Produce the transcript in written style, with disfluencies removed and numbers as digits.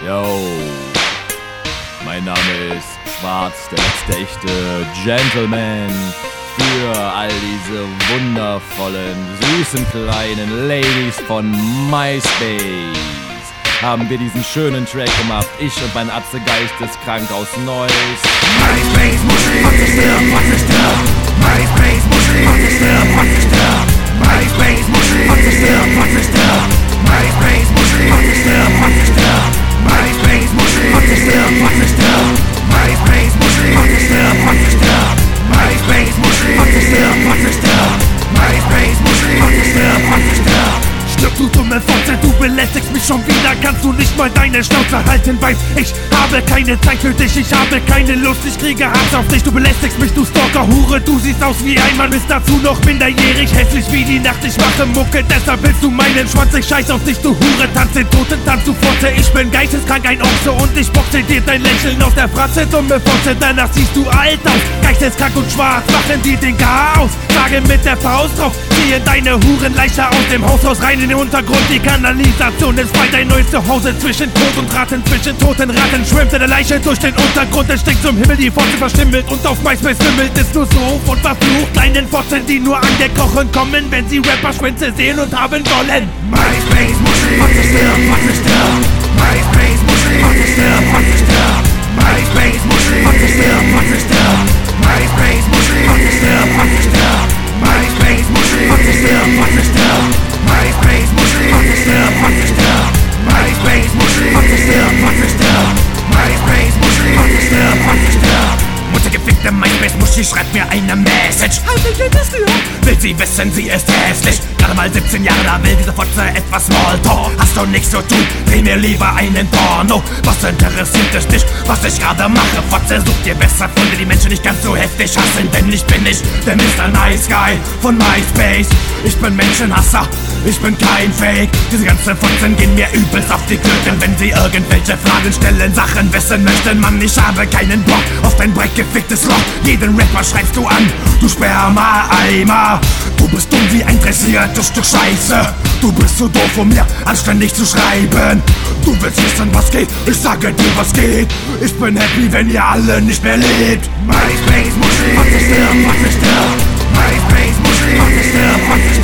Yo, mein Name ist Schwarz, der letzte echte Gentleman. Für all diese wundervollen, süßen kleinen Ladies von MySpace haben wir diesen schönen Track gemacht. Ich und mein Atze geisteskrank aus Neuss. MySpace Muschi, was ist der, was ist der? MySpace Muschi, was ist der, was ist der? MySpace Muschi, was ist der, was ist der? MySpace Muschi, was ist der, was ist der? MySpace Muschi, was ist der, was ist der? MySpace Muschi, was ist der, was ist der? MySpace Muschi, was ist der, was ist der? MySpace Muschi, was ist der, was ist der? Stirb, du dumme Fotze, du belästigst mich schon wieder. Kannst du nicht mal deine Schnauze halten, weiß ich habe keine Zeit für dich, ich habe keine Lust, ich kriege Hass auf dich. Du belästigst mich, du Stalker, Hure, du siehst aus wie ein Mann, bist dazu noch minderjährig, hässlich wie die Nacht, ich mache Mucke, deshalb willst du meinen Schwanz, ich scheiß auf dich, du Hure, tanz den Totentanz, du Fotze, ich bin geisteskrank, ein Ochse und ich boxe dir dein Lächeln aus der Fratze, dumme Fotze, danach siehst du alt aus, geisteskrank und schwarz, machen die den Chaos, sage mit der Faust drauf, ziehe deine Hurenleiche aus dem Haushaus rein in den Untergrund, die Kanalisation ist bei dein neues Zuhause, zwischen Tod und Ratten, zwischen toten Ratten, schwimmt deine Leiche durch den Untergrund, es stinkt zum Himmel, die Fotze verstimmelt und auf MySpace wimmelt, ist nur so und verflucht, kleinen Fotzen, die nur angekrochen kommen, wenn sie Rapper-Schwänze sehen und haben wollen. MySpace Muschi, was ist der, was ist der? MySpace Muschi, was ist der, was ist der? MySpace Muschi, was ist der, was ist der? MySpace Muschi, was ist der, was ist der? MySpace Muschi, was ist der, was ist der? MySpace Muschi, was ist der, was ist der? MySpace Muschi, was ist der, was ist der? MySpace Muschi, was ist der, was ist der? Muttergefickte MySpace Muschi schreibt mir eine Message. Wie geht es dir? Will sie wissen, sie ist hässlich. Gerade mal 17 Jahre, da will diese Fotze etwas Smalltalk. Hast du nichts zu tun, dreh mir lieber einen Porno. Was interessiert es dich, was ich gerade mache? Fotze, such dir besser Freunde, die Menschen nicht ganz so heftig hassen. Denn ich bin nicht der Mr. Nice Guy von MySpace. Ich bin Menschenhasser, ich bin kein Fake. Diese ganzen Fotzen gehen mir übelst auf die Klöten, wenn sie irgendwelche Fragen stellen, Sachen wissen möchten. Mann, ich habe keinen Bock auf dein breitgeficktes Loch. Jeden Rapper schreibst du an, du Sperma-Eimer. Du bist dumm wie ein dressiertes Stück Scheiße. Du bist so doof, um mir anständig zu schreiben. Du willst wissen, was geht, ich sage dir, was geht. Ich bin happy, wenn ihr alle nicht mehr lebt. MySpace Muschi, was ist der, was ist der? MySpace Muschi, was ist der, was ist der?